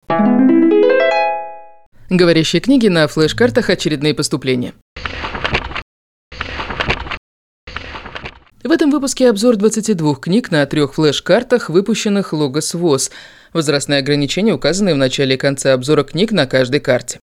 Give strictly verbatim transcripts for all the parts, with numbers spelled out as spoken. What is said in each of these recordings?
Говорящие книги на флеш-картах «Очередные поступления». В этом выпуске обзор двадцати двух книг на трех флеш-картах, выпущенных Logos ВОЗ. Возрастные ограничения указаны в начале и конце обзора книг на каждой карте.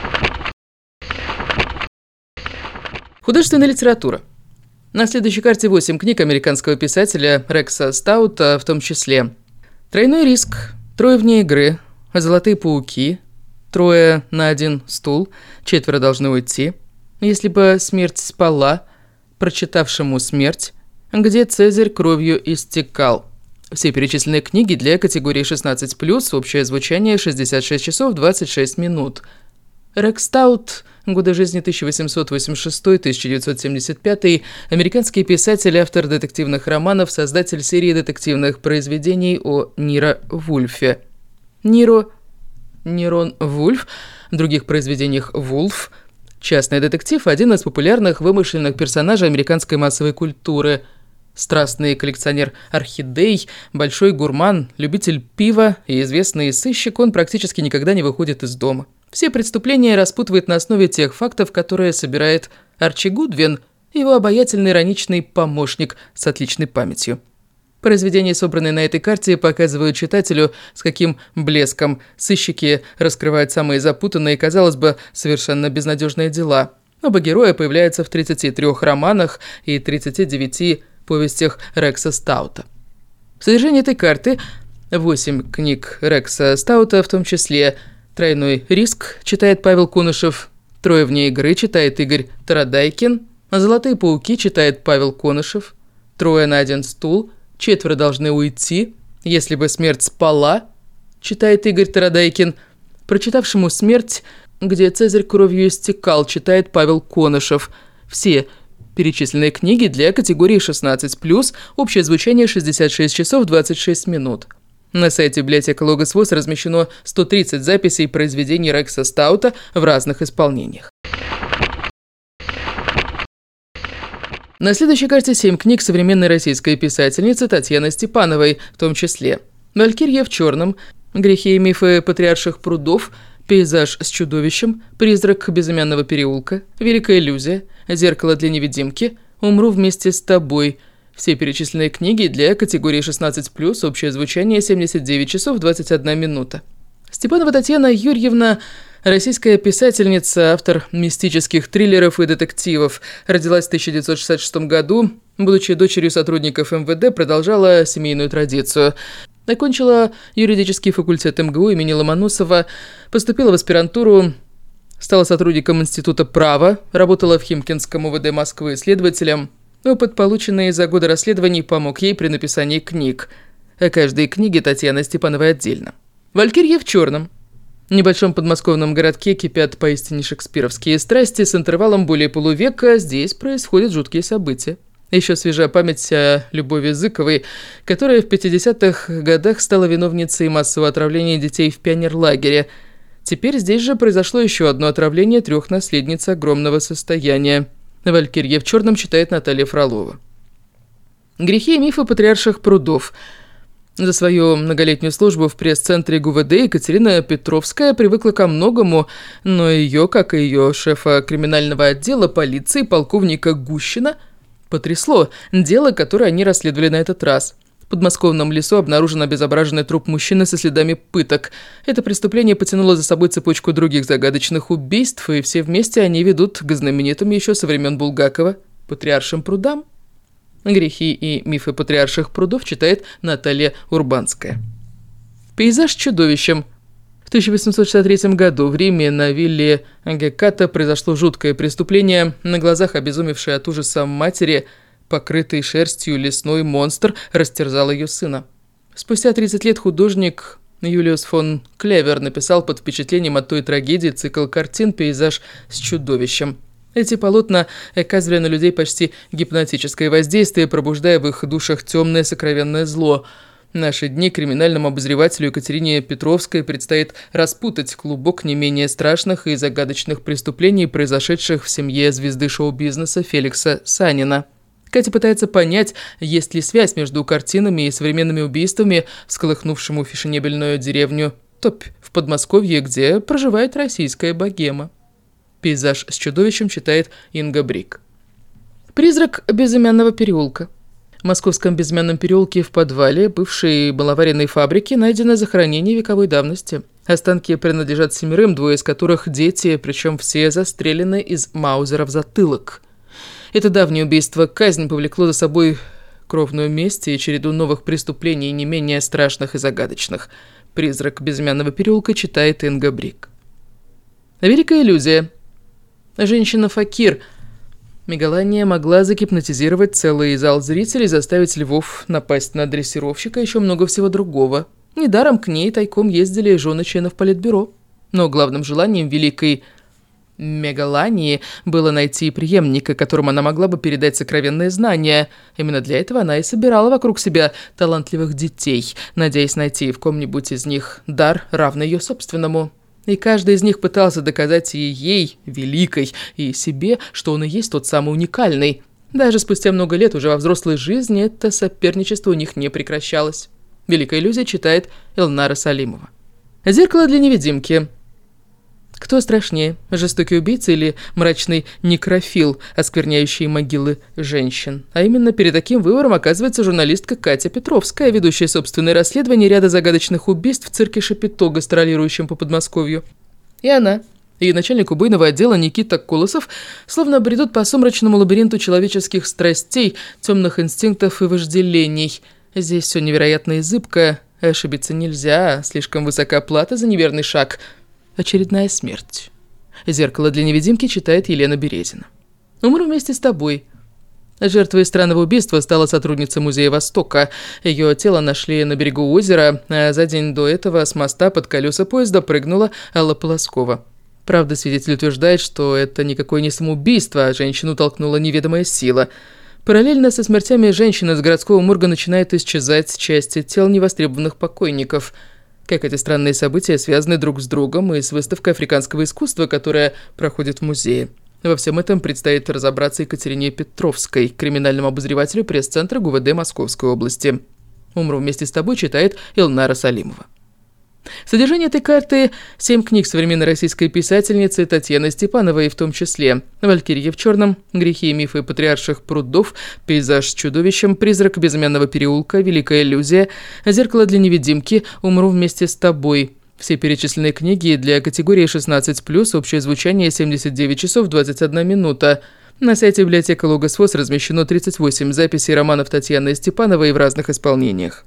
Художественная литература. На следующей карте восемь книг американского писателя Рекса Стаута, в том числе «Тройной риск», «Трое вне игры», «Золотые пауки», «Трое на один стул», «Четверо должны уйти», «Если бы смерть спала», «Прочитавшему смерть», «Где Цезарь кровью истекал». Все перечисленные книги для категории шестнадцать плюс, общее звучание шестьдесят шесть часов двадцать шесть минут. Рекс Стаут, годы жизни тысяча восемьсот восемьдесят шестой — тысяча девятьсот семьдесят пятый, американский писатель, автор детективных романов, создатель серии детективных произведений о Ниро Вульфе. Ниро Нирон Вульф, в других произведениях Вулф, частный детектив, один из популярных вымышленных персонажей американской массовой культуры. Страстный коллекционер орхидей, большой гурман, любитель пива и известный сыщик, он практически никогда не выходит из дома. Все преступления распутывает на основе тех фактов, которые собирает Арчи Гудвин, его обаятельный ироничный помощник с отличной памятью. Произведения, собранные на этой карте, показывают читателю, с каким блеском сыщики раскрывают самые запутанные и, казалось бы, совершенно безнадежные дела. Оба героя появляются в тридцати трёх романах и тридцати девяти повестях Рекса Стаута. В содержании этой карты восемь книг Рекса Стаута, в том числе «Тройной риск» читает Павел Конышев, «Трое вне игры» читает Игорь Тарадайкин, «Золотые пауки» читает Павел Конышев, «Трое на один стул», «Четверо должны уйти», «Если бы смерть спала» читает Игорь Тарадайкин, «Прочитавшему смерть», «Где Цезарь кровью истекал» читает Павел Конышев. Все перечисленные книги для категории шестнадцать плюс, общее звучание шестьдесят шесть часов двадцать шесть минут. На сайте библиотеки Logos ВОЗ размещено сто тридцать записей произведений Рекса Стаута в разных исполнениях. На следующей карте семь книг современной российской писательницы Татьяны Степановой, в том числе «Валькирия в черном», «Грехи и мифы патриарших прудов», «Пейзаж с чудовищем», «Призрак безымянного переулка», «Великая иллюзия», «Зеркало для невидимки», «Умру вместе с тобой». Все перечисленные книги для категории шестнадцать плюс, общее звучание семьдесят девять часов двадцать одна минута. Степанова Татьяна Юрьевна – российская писательница, автор мистических триллеров и детективов. Родилась в тысяча девятьсот шестьдесят шестом году. Будучи дочерью сотрудников эм вэ дэ, продолжала семейную традицию. Окончила юридический факультет эм гэ у имени Ломоносова, поступила в аспирантуру, стала сотрудником Института права, работала в Химкинском о вэ дэ Москвы следователем. Опыт, полученный за годы расследований, помог ей при написании книг. О каждой книге Татьяны Степановой отдельно. «Валькирия в черном». В небольшом подмосковном городке кипят поистине шекспировские страсти. С интервалом более полувека здесь происходят жуткие события. Еще свежа память о Любови Зыковой, которая в пятидесятых годах стала виновницей массового отравления детей в пионерлагере. Теперь здесь же произошло еще одно отравление трех наследниц огромного состояния. «Валькирия в черном» читает Наталья Фролова. «Грехи и мифы патриарших прудов». За свою многолетнюю службу в пресс-центре гэ у вэ дэ Екатерина Петровская привыкла ко многому, но ее, как и ее шефа криминального отдела полиции, полковника Гущина, потрясло дело, которое они расследовали на этот раз. В подмосковном лесу обнаружен обезображенный труп мужчины со следами пыток. Это преступление потянуло за собой цепочку других загадочных убийств, и все вместе они ведут к знаменитым еще со времен Булгакова патриаршим прудам. «Грехи и мифы патриарших прудов» читает Наталья Урбанская. «Пейзаж с чудовищем». В тысяча восемьсот шестьдесят третьем году в Риме на вилле Геката произошло жуткое преступление. На глазах обезумевшей от ужаса матери, покрытый шерстью лесной монстр растерзал ее сына. Спустя тридцать лет художник Юлиус фон Клевер написал под впечатлением от той трагедии цикл картин «Пейзаж с чудовищем». Эти полотна оказывали на людей почти гипнотическое воздействие, пробуждая в их душах темное сокровенное зло. В наши дни криминальному обозревателю Екатерине Петровской предстоит распутать клубок не менее страшных и загадочных преступлений, произошедших в семье звезды шоу-бизнеса Феликса Санина. Катя пытается понять, есть ли связь между картинами и современными убийствами, всколыхнувшему фешенебельную деревню топь в Подмосковье, где проживает российская богема. Пейзаж с чудовищем читает Инга Брик. Призрак безымянного переулка. В московском безымянном переулке в подвале бывшей маловаренной фабрики найдено захоронение вековой давности. Останки принадлежат семерым, двое из которых дети, причем все застрелены из маузера в затылок. Это давнее убийство казнь повлекло за собой кровную месть и череду новых преступлений, не менее страшных и загадочных. «Призрак безымянного переулка» читает Инга Брик. Великая иллюзия. Женщина-факир. Мегалания могла загипнотизировать целый зал зрителей, заставить львов напасть на дрессировщика и еще много всего другого. Недаром к ней тайком ездили жены членов Политбюро. Но главным желанием великой Мегалании было найти преемника, которому она могла бы передать сокровенные знания. Именно для этого она и собирала вокруг себя талантливых детей, надеясь найти в ком-нибудь из них дар, равный ее собственному. И каждый из них пытался доказать и ей, великой, и себе, что он и есть тот самый уникальный. Даже спустя много лет уже во взрослой жизни это соперничество у них не прекращалось. «Великая иллюзия» читает Элнара Салимова. Зеркало для невидимки. Кто страшнее, жестокий убийца или мрачный некрофил, оскверняющий могилы женщин? А именно перед таким выбором оказывается журналистка Катя Петровская, ведущая собственное расследование ряда загадочных убийств в цирке Шапито, гастролирующем по Подмосковью. И она, и начальник убойного отдела Никита Колосов словно бредут по сумрачному лабиринту человеческих страстей, темных инстинктов и вожделений. Здесь все невероятно и зыбко, ошибиться нельзя, слишком высока плата за неверный шаг. Очередная смерть. «Зеркало для невидимки» читает Елена Березина. «Умру вместе с тобой». Жертвой странного убийства стала сотрудница Музея Востока. Ее тело нашли на берегу озера, а за день до этого с моста под колеса поезда прыгнула Алла Полоскова. Правда, свидетель утверждает, что это никакое не самоубийство, а женщину толкнула неведомая сила. Параллельно со смертями женщин из городского морга начинают исчезать части тел невостребованных покойников. Как эти странные события связаны друг с другом и с выставкой африканского искусства, которая проходит в музее. Во всем этом предстоит разобраться Екатерине Петровской, криминальному обозревателю пресс-центра ГУВД Московской области. «Умру вместе с тобой» читает Элнара Салимова. Содержание этой карты – семь книг современной российской писательницы Татьяны Степановой, в том числе «Валькирия в черном», «Грехи и мифы патриарших прудов», «Пейзаж с чудовищем», «Призрак безымянного переулка», «Великая иллюзия», «Зеркало для невидимки», «Умру вместе с тобой». Все перечисленные книги для категории шестнадцать плюс, общее звучание семьдесят девять часов двадцать одна минута. На сайте библиотека Логос ВОС размещено тридцать восемь записей романов Татьяны Степановой в разных исполнениях.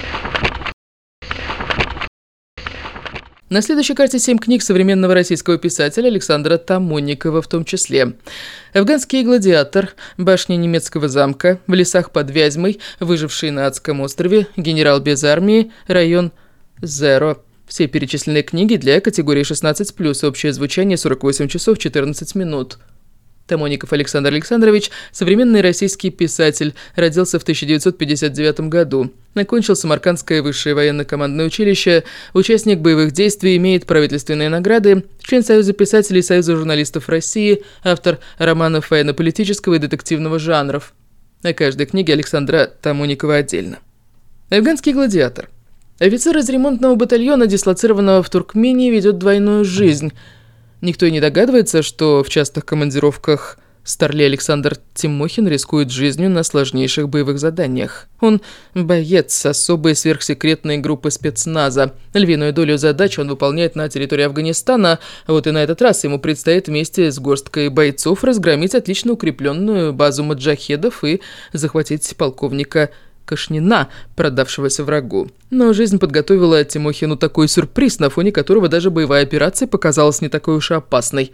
На следующей карте семь книг современного российского писателя Александра Тамонникова, в том числе «Афганский гладиатор», «Башня немецкого замка», «В лесах под Вязьмой», «Выживший на адском острове», «Генерал без армии», «Район Зеро». Все перечисленные книги для категории шестнадцать плюс, общее звучание сорок восемь часов четырнадцать минут. Тамонников Александр Александрович – современный российский писатель, родился в тысяча девятьсот пятьдесят девятом году. Окончил Самаркандское высшее военно-командное училище, участник боевых действий, имеет правительственные награды, член Союза писателей и Союза журналистов России, автор романов военно-политического и детективного жанров. О каждой книге Александра Тамонникова отдельно. «Афганский гладиатор». Офицер из ремонтного батальона, дислоцированного в Туркмении, ведет двойную жизнь. Никто и не догадывается, что в частых командировках старлей Александр Тимохин рискует жизнью на сложнейших боевых заданиях. Он боец особой сверхсекретной группы спецназа. Львиную долю задач он выполняет на территории Афганистана, а вот и на этот раз ему предстоит вместе с горсткой бойцов разгромить отлично укрепленную базу маджахедов и захватить полковника Кашнина, продавшегося врагу. Но жизнь подготовила Тимохину такой сюрприз, на фоне которого даже боевая операция показалась не такой уж и опасной.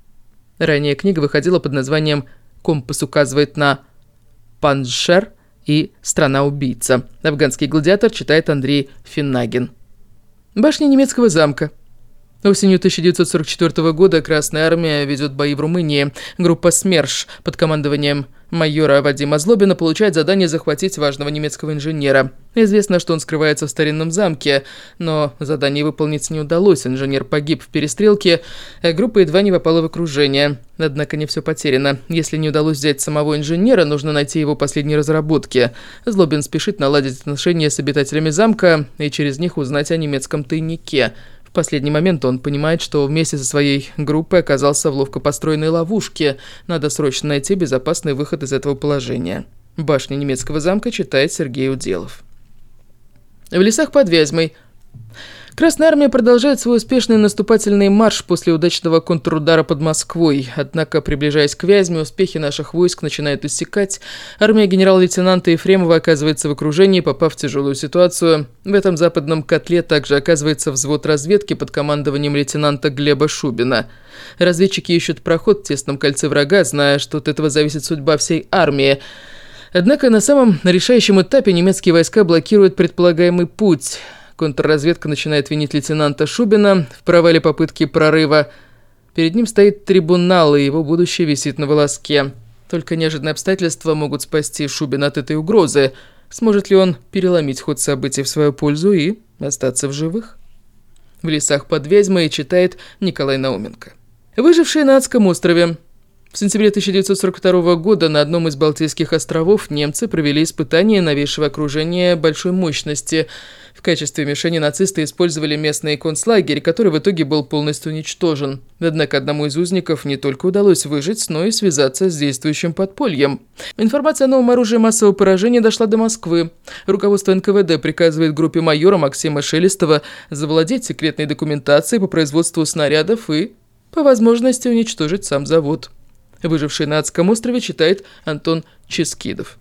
Ранее книга выходила под названием «Компас указывает на Панджшер» и «Страна-убийца». «Афганский гладиатор» читает Андрей Финнагин. «Башня немецкого замка». Осенью тысяча девятьсот сорок четвёртого года Красная Армия ведет бои в Румынии. Группа СМЕРШ под командованием майора Вадима Злобина получает задание захватить важного немецкого инженера. Известно, что он скрывается в старинном замке, но задание выполнить не удалось. Инженер погиб в перестрелке, а группа едва не попала в окружение. Однако не все потеряно. Если не удалось взять самого инженера, нужно найти его последние разработки. Злобин спешит наладить отношения с обитателями замка и через них узнать о немецком тайнике – В последний момент он понимает, что вместе со своей группой оказался в ловко построенной ловушке. Надо срочно найти безопасный выход из этого положения. «Башня немецкого замка», читает Сергей Уделов. В лесах под Вязьмой. Красная армия продолжает свой успешный наступательный марш после удачного контрудара под Москвой. Однако, приближаясь к Вязьме, успехи наших войск начинают иссякать. Армия генерал-лейтенанта Ефремова оказывается в окружении, попав в тяжелую ситуацию. В этом западном котле также оказывается взвод разведки под командованием лейтенанта Глеба Шубина. Разведчики ищут проход в тесном кольце врага, зная, что от этого зависит судьба всей армии. Однако на самом решающем этапе немецкие войска блокируют предполагаемый путь. Контрразведка начинает винить лейтенанта Шубина в провале попытки прорыва. Перед ним стоит трибунал, и его будущее висит на волоске. Только неожиданные обстоятельства могут спасти Шубина от этой угрозы. Сможет ли он переломить ход событий в свою пользу и остаться в живых? В лесах под Вязьмой читает Николай Науменко. Выжившие на Адском острове. В сентябре тысяча девятьсот сорок второго года на одном из Балтийских островов немцы провели испытания новейшего окружения большой мощности. В качестве мишени нацисты использовали местный концлагерь, который в итоге был полностью уничтожен. Однако одному из узников не только удалось выжить, но и связаться с действующим подпольем. Информация о новом оружии массового поражения дошла до Москвы. Руководство эн ка вэ дэ приказывает группе майора Максима Шелестова завладеть секретной документацией по производству снарядов и, по возможности, уничтожить сам завод. Выживший на Адском острове читает Антон Ческидов.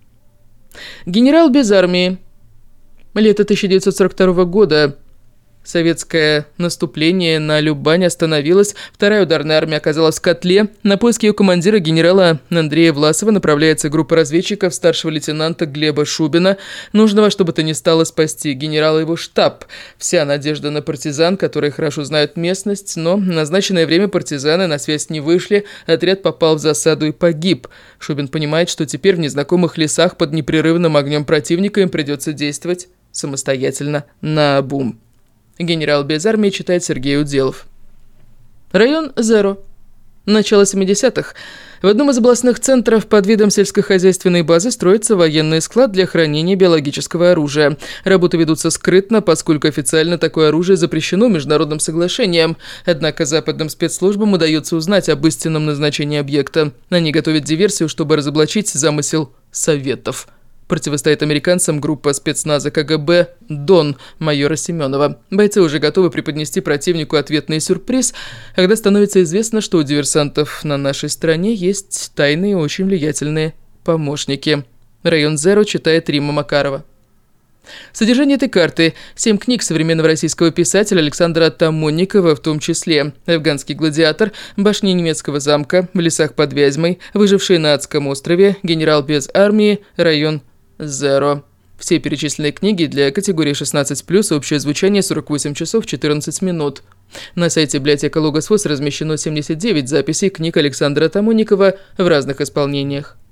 Генерал без армии. Лето тысяча девятьсот сорок второго года. Советское наступление на Любань остановилось. Вторая ударная армия оказалась в котле. На поиски ее командира генерала Андрея Власова направляется группа разведчиков старшего лейтенанта Глеба Шубина. Нужно во что бы то ни стало спасти генерала и его штаб. Вся надежда на партизан, которые хорошо знают местность, но в назначенное время партизаны на связь не вышли. Отряд попал в засаду и погиб. Шубин понимает, что теперь в незнакомых лесах под непрерывным огнем противника им придется действовать самостоятельно наобум. Генерал без армии читает Сергей Уделов. Район Зеро. Начало семидесятых. В одном из областных центров под видом сельскохозяйственной базы строится военный склад для хранения биологического оружия. Работы ведутся скрытно, поскольку официально такое оружие запрещено международным соглашением. Однако западным спецслужбам удается узнать об истинном назначении объекта. Они готовят диверсию, чтобы разоблачить замысел Советов. Противостоит американцам группа спецназа ка гэ бэ «Дон» майора Семенова. Бойцы уже готовы преподнести противнику ответный сюрприз, когда становится известно, что у диверсантов на нашей стороне есть тайные и очень влиятельные помощники. Район Зеро читает Римма Макарова. Содержание этой карты. Семь книг современного российского писателя Александра Тамонникова, в том числе «Афганский гладиатор», «Башня немецкого замка», «В лесах под Вязьмой», «Выжившие на Адском острове», «Генерал без армии», «Район Зеро». Все перечисленные книги для категории шестнадцать плюс, общее звучание сорок восемь часов четырнадцать минут. На сайте библиотека Логос ВОС размещено семьдесят девять записей книг Александра Тамонникова в разных исполнениях.